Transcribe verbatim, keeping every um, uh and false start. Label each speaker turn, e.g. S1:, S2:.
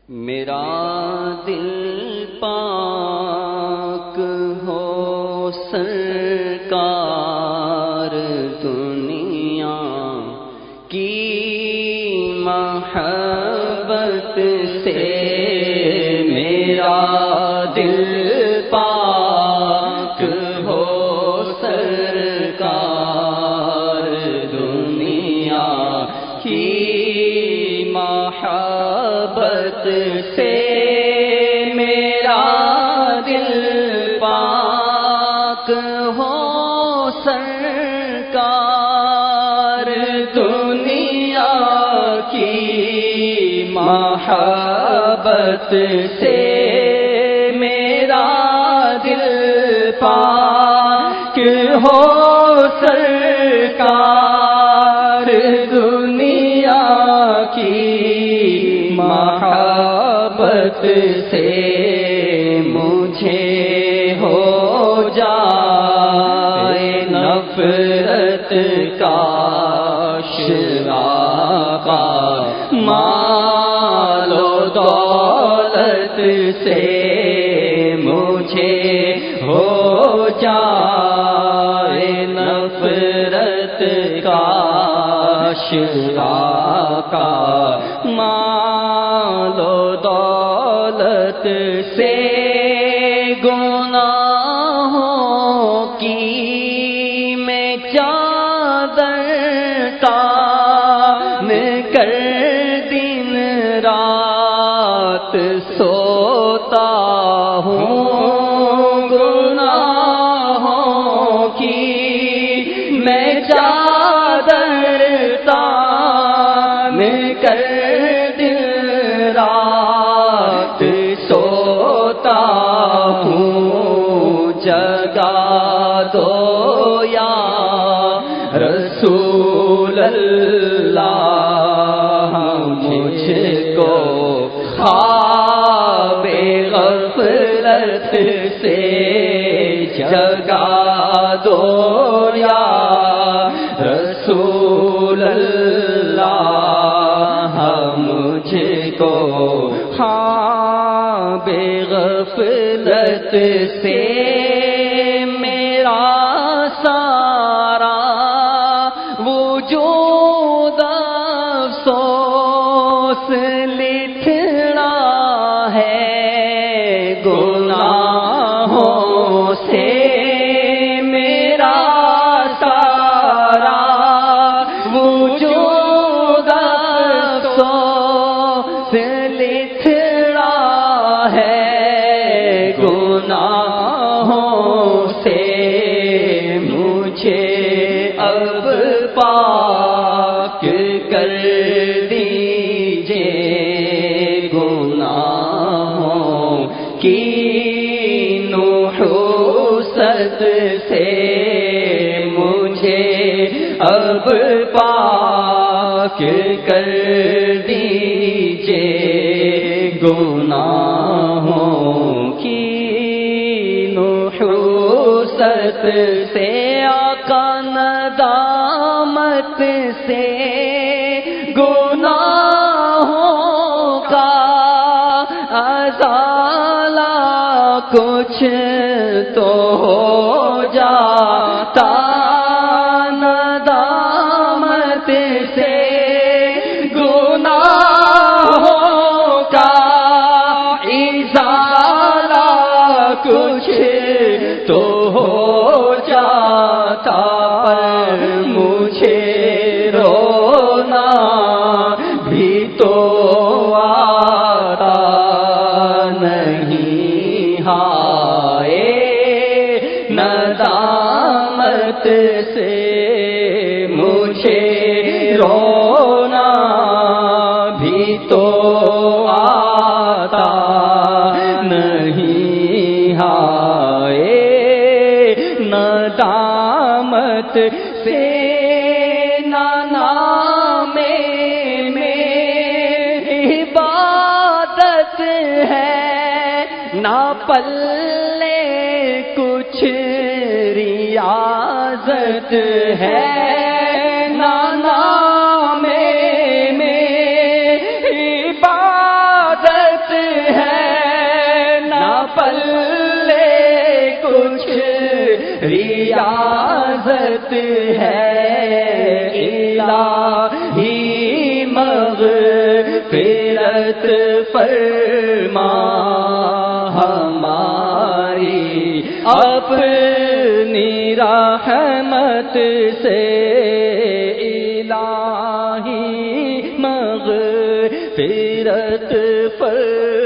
S1: میرا دل پاک ہو سرکار دنیا کی محبت سے، میرا دل پاک ہو سرکار دنیا کی محبت سے، میرا دل پاک ہو سرکار دنیا کی محبت سے، میرا دل پاک ہو سرکار دنیا کی محبت سے، مجھے ہو جائے نفرت کا آقا، مال و دولت سے، مجھے ہو جائے نفرت کا آقا، مال و دولت سے، گناہوں کی میں چادر تان کر دن رات سوتا ہوں، گناہوں کی میں چادر تان کر دن رات سوتا ہوں، جگا دو یا رسول اللہ مجھ کو خواب غفلت سے، جگا دو یا رسول اللہ مجھ کو خواب غفلت سے، میرا سارا وجود افسوس لتھڑا ہے گناہوں سے، میرا سارا وجود افسوس لتھڑا ہے گناہوں سے، مجھے اب پاک کر دیجئے گناہوں کی نحوست سے، مجھے اب پاک کر دیجئے گناہوں کی نحوست سے، آقا ندامت سے گناہوں کا ازالہ کچھ تو ہو جاتا، ندامت سے گناہوں کا ازالہ کچھ تو ہو جاتا، پر مجھے رونا بھی تو آتا نہیں، ہائے ندامت سے مجھے رونا بھی تو آتا نہیں، ہائے ندامت سے، نانا میں عبادت ہے، نہ پلے کچھ ریاضت ہے، نانا میں عبادت اجازت ہے الہی مغفرت فرما ہماری اپنی رحمت سے الہی مغفرت فرما